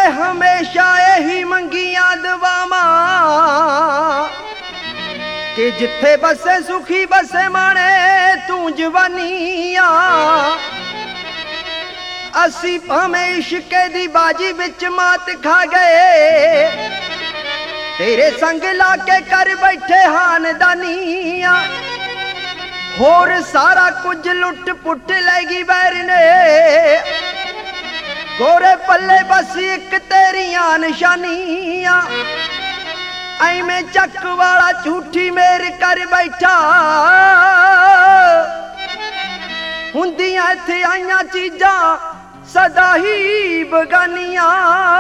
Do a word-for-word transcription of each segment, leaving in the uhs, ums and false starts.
हमेशा यही मंगियां दुआवां कि जिथे बसे सुखी बसे माने तू जवानियां। असी भावें इश्के दी बाजी विच मात खा गए, तेरे संग लाके कर बैठे हानदानियां। होर सारा कुछ लुट पुट लैगी बैर ने, गोरे पल्ले बस एक तेरियां निशानियां। ऐवें चक वाला झूठी मेर कर बैठा, हुंदियां इत्थे आईयां चीजां सदा ही बगानियां।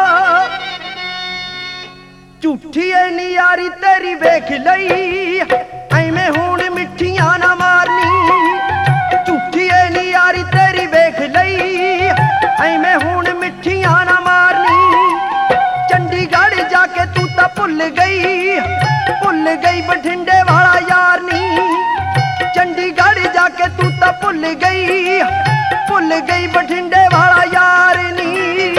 झूठी ऐ नी यारी तेरी वेख लई, ऐवें हुण मिठियां ना मारनी। झूठी ऐ नी यारी तेरी वेख लई, ऐवें हुण मिठियां ना मारनी। चंडीगढ़ जाके तू तां भुल गई, भुल गई बठिंडे वाला यार नी। चंडीगढ़ जाके तू तां भुल गई, भुल गई बठिंडे वाला यार नी।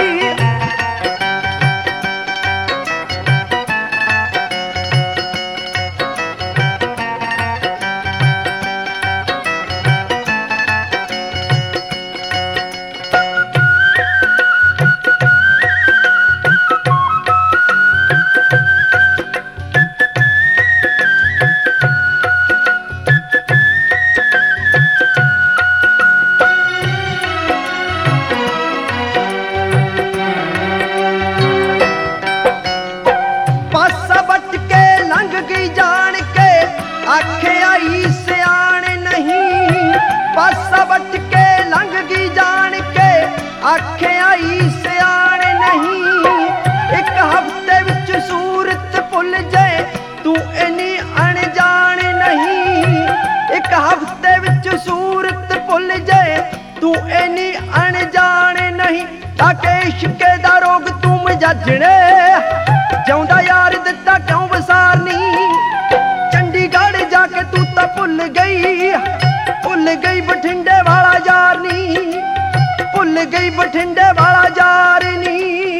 आखे आई सियाण नहीं, पासा बट के लंघ गई जान के, आखे आई सियाण नहीं। एक हफ्ते विच सूरत भुल जाए तू इन्नी अनजान नहीं। एक हफ्ते विच सूरत भुल जाए तू इन्नी अनजान नहीं। ताके इश्के दा रोग तू मजाजणे, जाउंदा यार दिता क्यों वसारनी। चंडीगढ़ जाके तू तां भुल गई, भुल गई बठिंडे वाला यार नी। भुल गई बठिंडे वाला यार नी।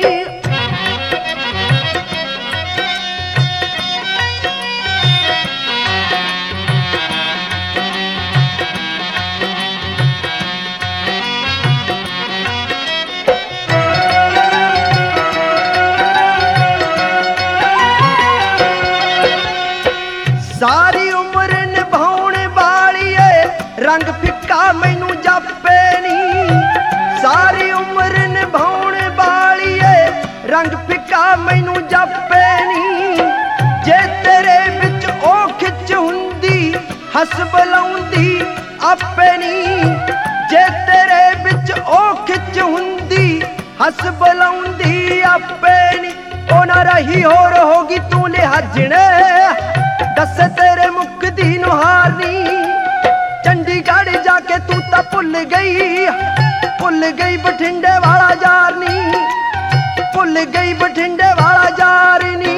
सारी उम्र निभाउण वाली है, रंग फिक्का मैनू जापे नी। सारी उम्र निभाउण वाली है, रंग फिक्का मैनू जापे नी। जे तेरे विच ओ खिच हुंदी, हस बुलाउंदी आपे नी। जे तेरे विच ओ खिच हुंदी, हस बुलाउंदी आपे नी। ओ ना रही होर होगी तू लिहाजणे, दस तेरे मुख दी नुहारनी। चंडीगढ़ जाके तू तां भुल गई, भुल गई बठिंडे वाला यार नी। भुल गई बठिंडे वाला यार नी।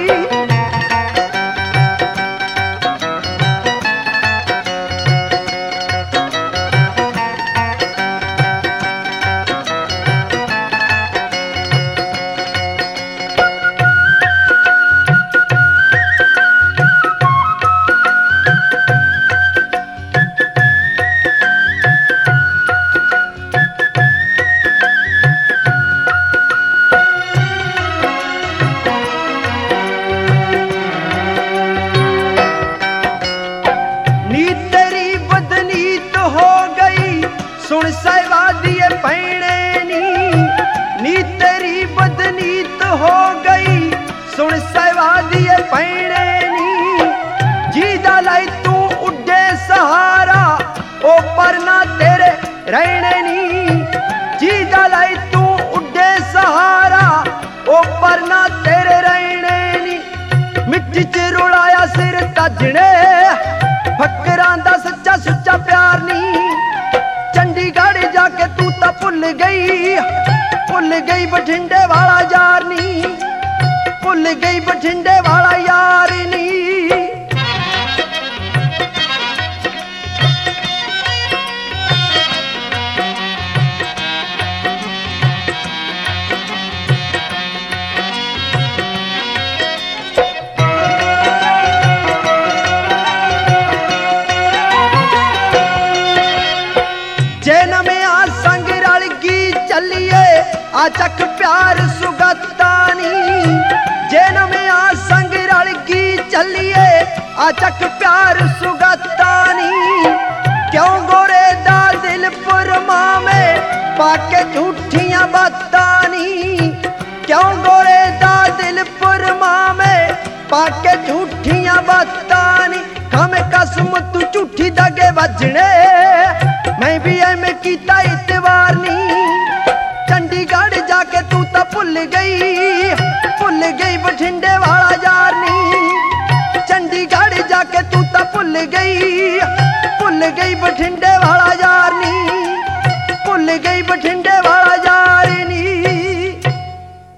सुन साहिबा दिए भैणे नी, नी तेरी बदनीत हो गई। सुन साहिबा दिए भैणे नी, जीदा लाई तू उड्डे सहारा, ओ पर ना तेरे रहने नी। जीदा लाई तू उड्डे सहारा, ओ पर ना तेरे रहने नी। मिट्टी च रुलाया सिर तजने, फकरां दा सच्चा सुच्चा प्यार नी। चंडीगढ़ जाके तू तां भुल गई, भुल गई बठिंडे वाला यार नी। भुल गई बठिंडे वाला यार नी। आ चक प्यार सुगता नी जेन में आ संग रलगी चलिए आ चक प्यार सुगता नी क्यों गोरे दा दिल पुरमा में पाके झूठियां बातां नी क्यों गोरे दा दिल पुरमा में पाके झूठियां बातां नी कम कसम तू झूठी दगे वजने मैं भी एवें कीता इतवार नी चंडीगढ़ जाके तू तो भुल गई भुल गई बठिंडे वाला यार नी चंडीगढ़ जाके तू तो भुल गई भुल गई बठिंडे वाला